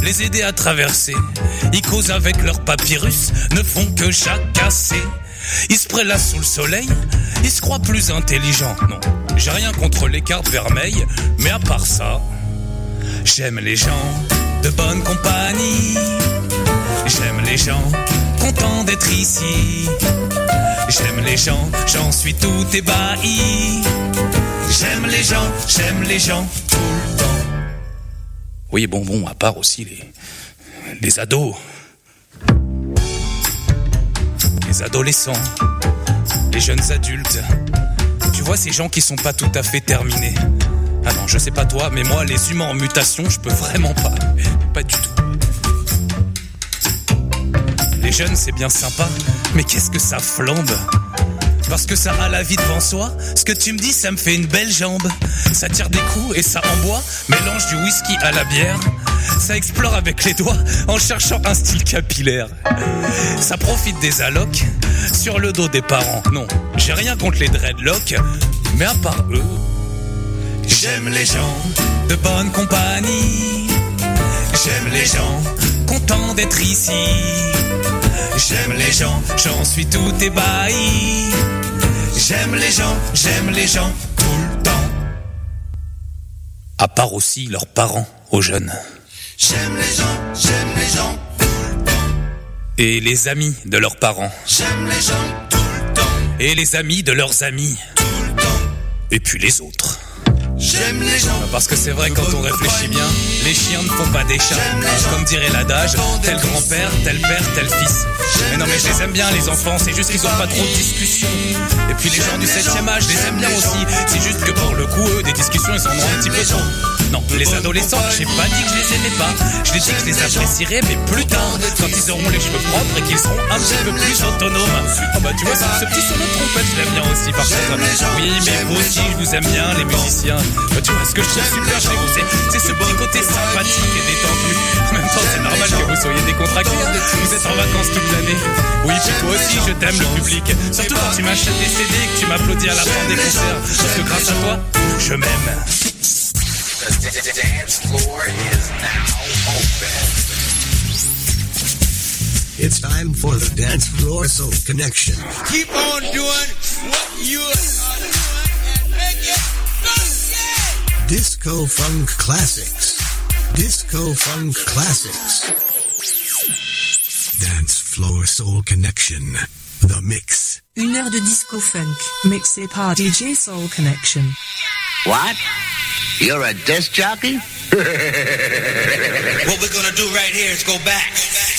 les aider à traverser. Ils causent avec leur papyrus, ne font que jacasser. Ils se prélassent sous le soleil, ils se croient plus intelligents. Non, j'ai rien contre les cartes vermeilles, mais à part ça, j'aime les gens de bonne compagnie. J'aime les gens contents d'être ici. J'aime les gens, j'en suis tout ébahi. J'aime les gens tout le temps. Oui, bon, à part aussi les ados. Les adolescents, les jeunes adultes. Tu vois, ces gens qui sont pas tout à fait terminés. Ah non, je sais pas toi, mais moi, les humains en mutation, je peux vraiment pas du tout. Les jeunes, c'est bien sympa, mais qu'est-ce que ça flambe? Parce que ça a la vie devant soi. Ce que tu me dis, ça me fait une belle jambe. Ça tire des coups et ça emboie. Mélange du whisky à la bière. Ça explore avec les doigts en cherchant un style capillaire. Ça profite des allocs sur le dos des parents. Non, j'ai rien contre les dreadlocks, mais à part eux, j'aime les gens de bonne compagnie. J'aime les gens contents d'être ici. J'aime les gens, j'en suis tout ébahi. J'aime les gens tout le temps. À part aussi leurs parents aux jeunes. J'aime les gens tout le temps. Et les amis de leurs parents. J'aime les gens tout le temps. Et les amis de leurs amis. Tout le temps. Et puis les autres. J'aime les gens. Parce que c'est vrai, quand on réfléchit bien, les chiens ne font pas des chats. Comme dirait l'adage, tel grand-père, tel père, tel fils. Mais non, mais je les aime bien, les enfants, c'est juste qu'ils ont pas trop de discussions. Et puis les gens du 7e âge, je les aime bien aussi. C'est juste que pour le coup, eux, des discussions, ils en ont un petit peu trop. Non, les adolescents, j'ai pas dit que je les aimais pas. Je les dis que je les apprécierais, mais plus tard, quand ils auront les cheveux propres et qu'ils seront un petit peu plus autonomes. Oh bah tu vois, ce petit solo de trompette, je l'aime bien aussi par contre. Oui, mais vous aussi, je vous aime bien, les musiciens. Bah, tu vois, ce que je trouve super chez vous, c'est ce petit côté sympathique et détendu. En même temps, c'est normal que vous soyez décontractés. Vous êtes en vacances toute l'année. Oui, puis toi aussi, je t'aime, le public. Surtout quand tu m'achètes des CD et que tu m'applaudis à la fin des concerts. Parce que grâce à toi, je m'aime. The dance floor is now open. It's time for the Dance Floor Soul Connection. Keep on doing what you're doing and make it funky. Disco Funk Classics. Disco Funk Classics. Dance Floor Soul Connection. The Mix. 1 heure de disco funk, mixé par DJ Soul Connection. What? You're a disc jockey? What we're gonna do right here is go back.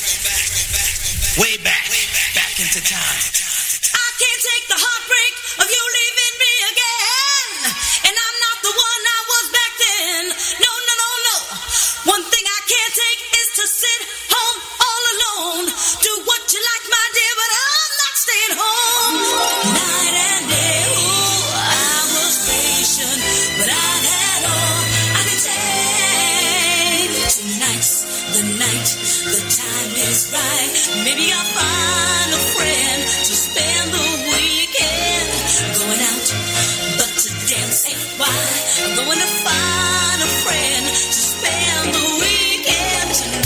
Way back into time. I can't take the heartbreak of you leaving me again. And I'm not the one I was back then. No. One thing I can't take is to sit home all alone. Do what you like, my dear, but I'm not staying home. Night and day, I was patient, but I had all I could take. Tonight's the night, the time is right. Maybe I'll find a friend to spend the weekend. Going out, but to dance ain't why. I'm going to find a friend to spend the weekend tonight.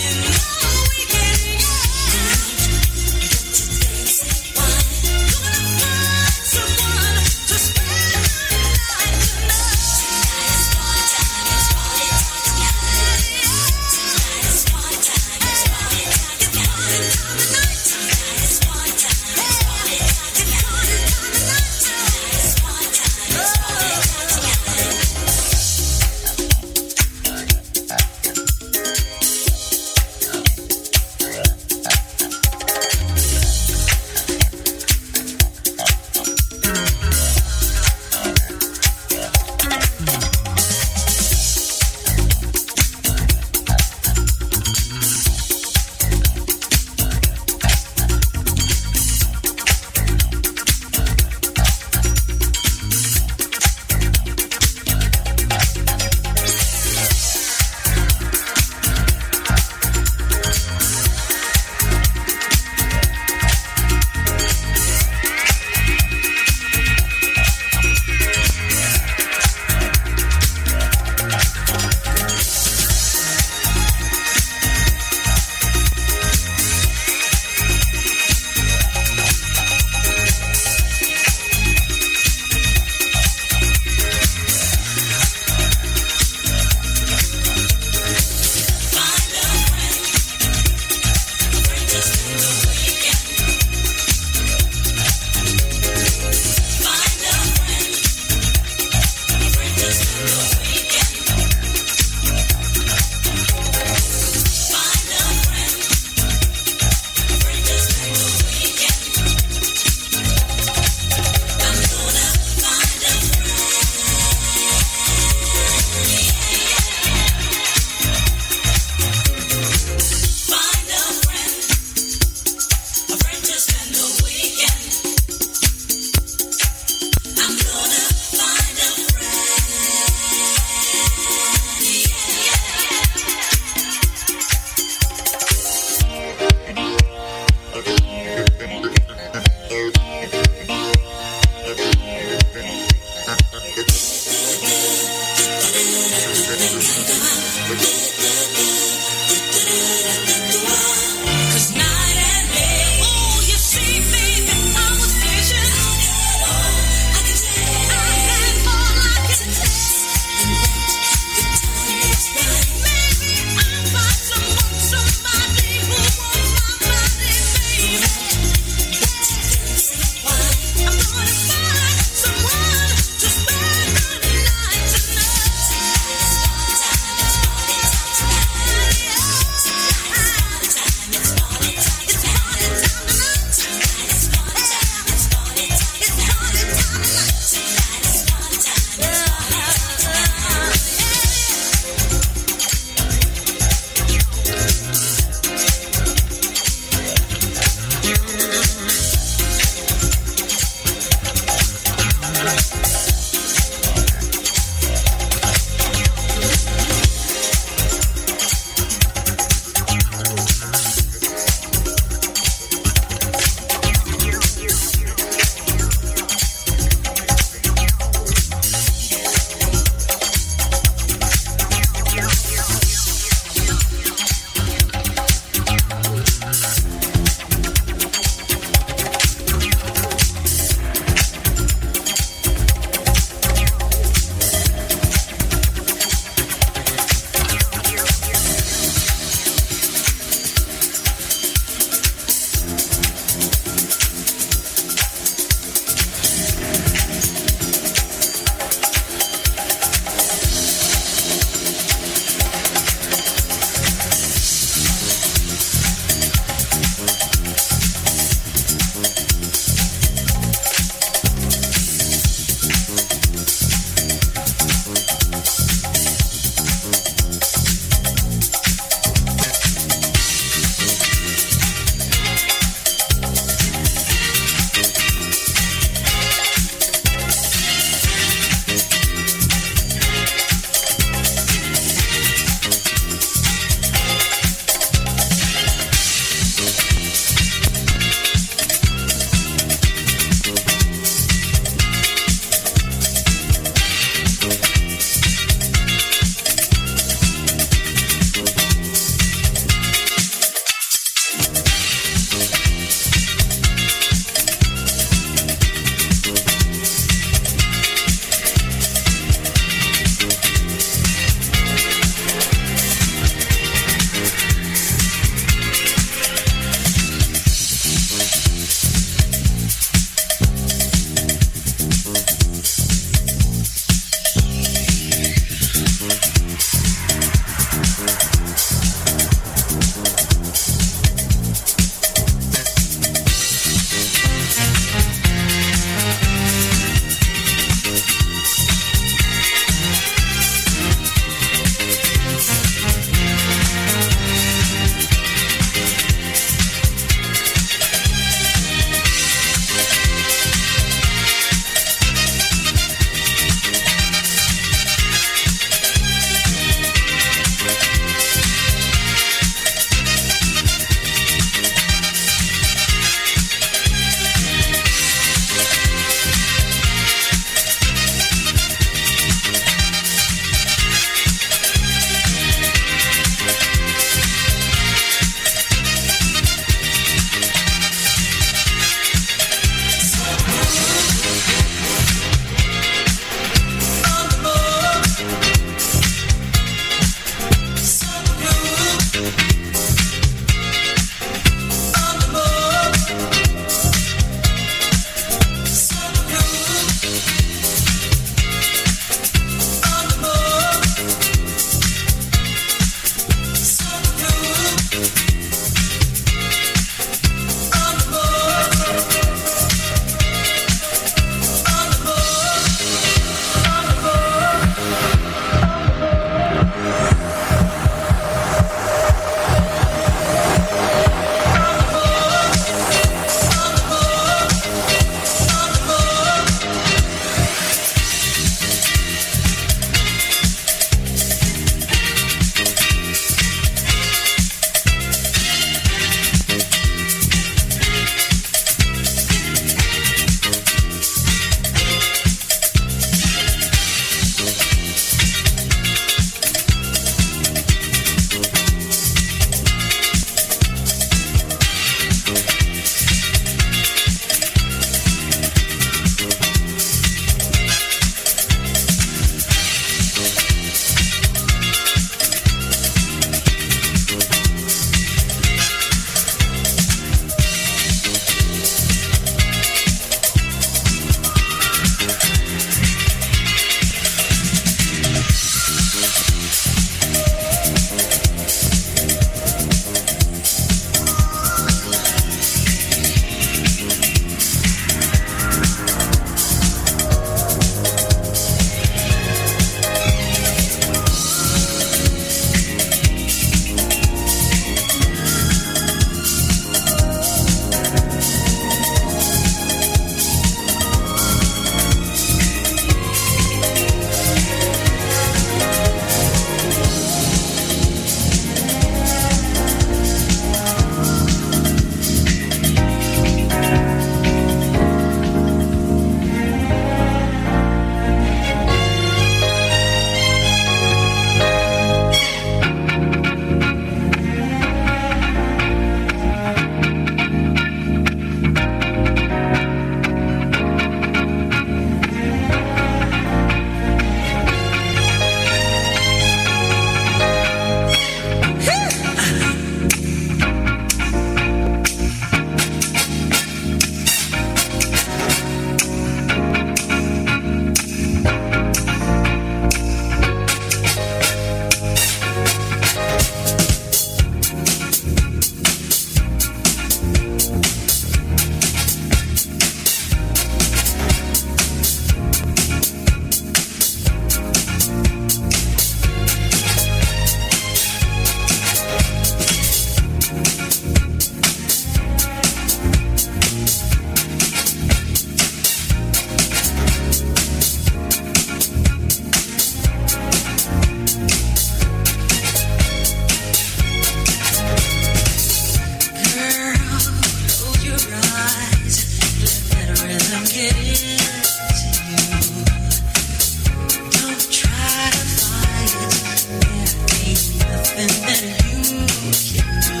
nothing that you can do.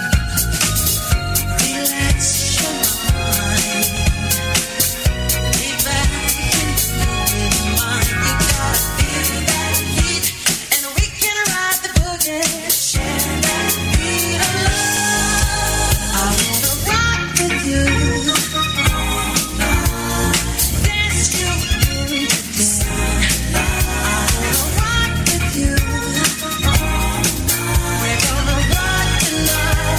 Relax your mind. Lay back and do it mine. You gotta feel that heat, and we can ride the boogie. Share that beat of love. I wanna rock with you. Dance you into the sun. I wanna rock with you. We're gonna rock tonight.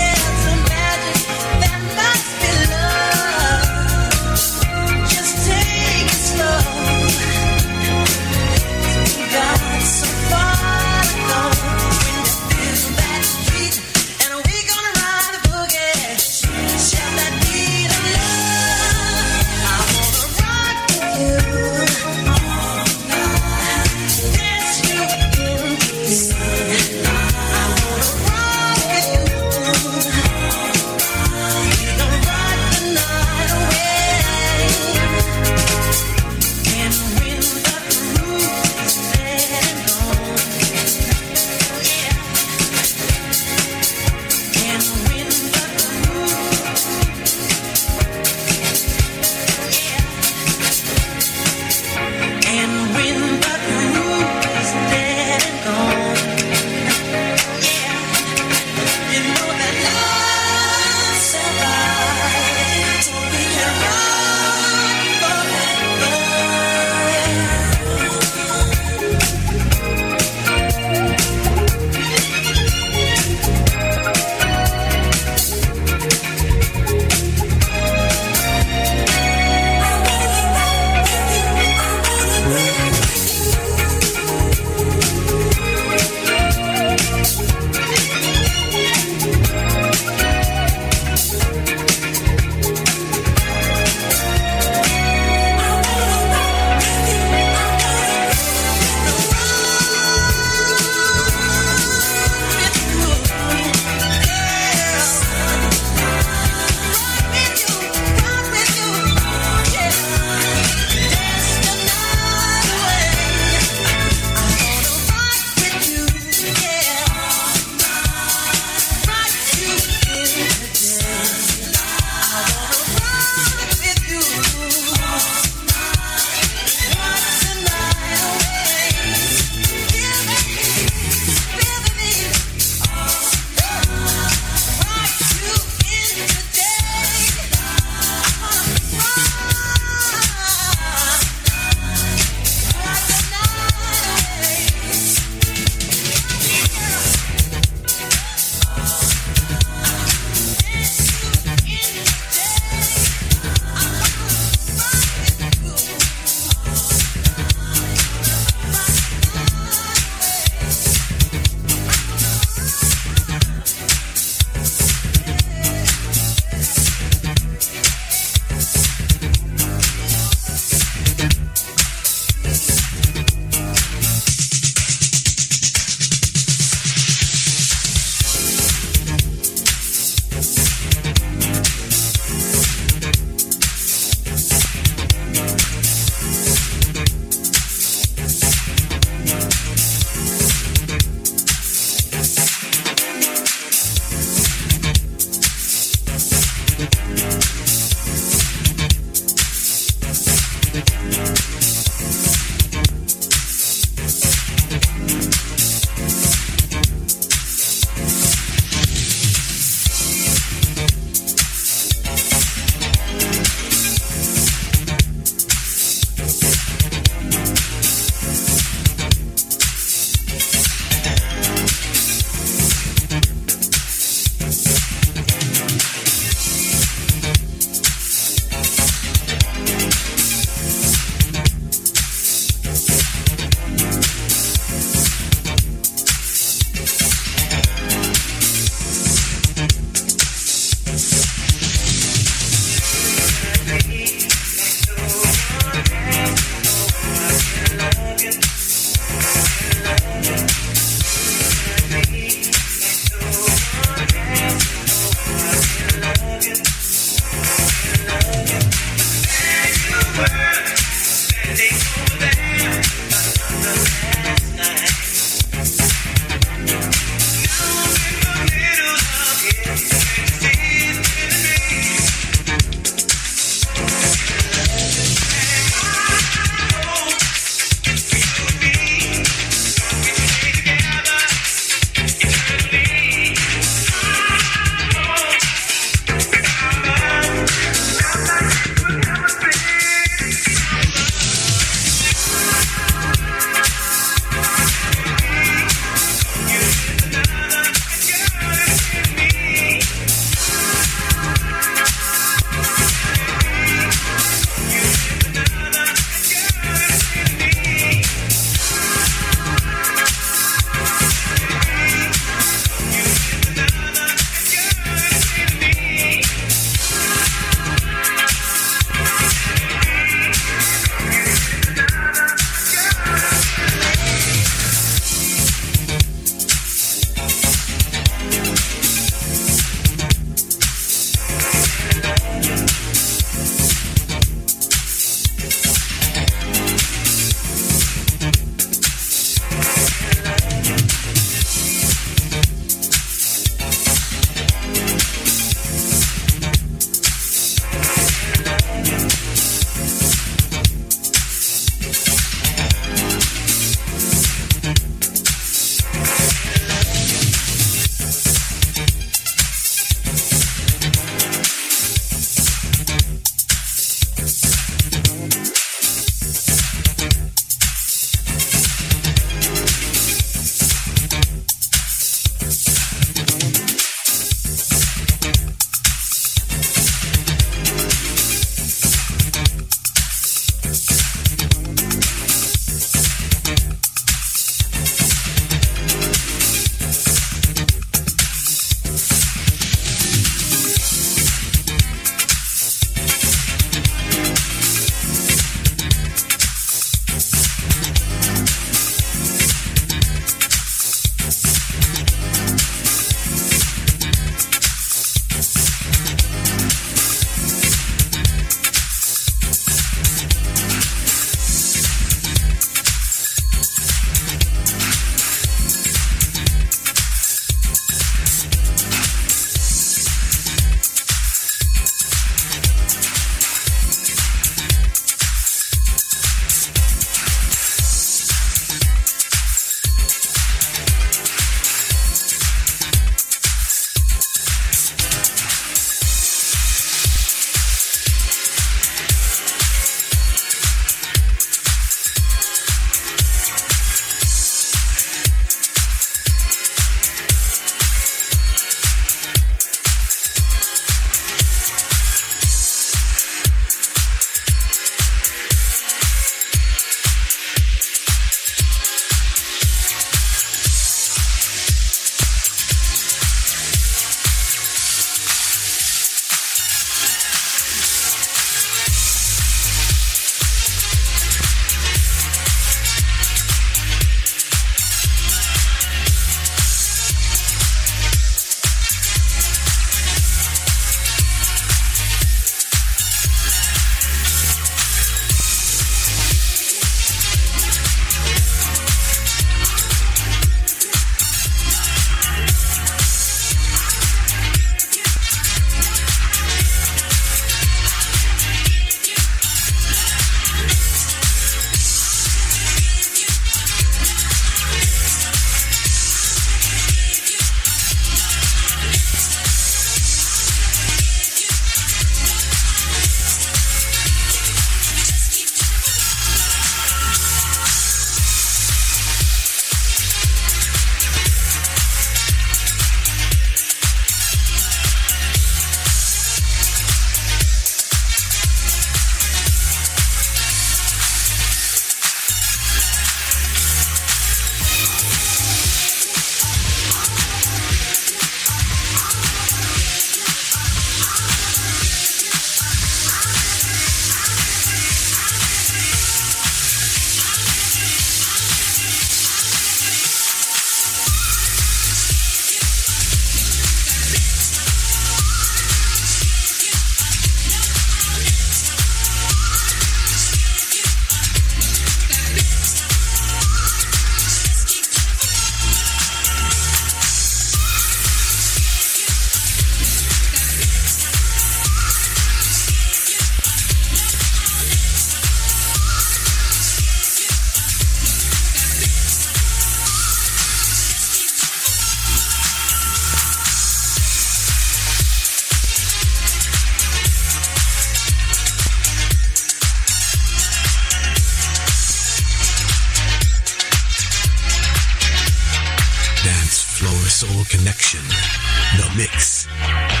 Connection. The Mix.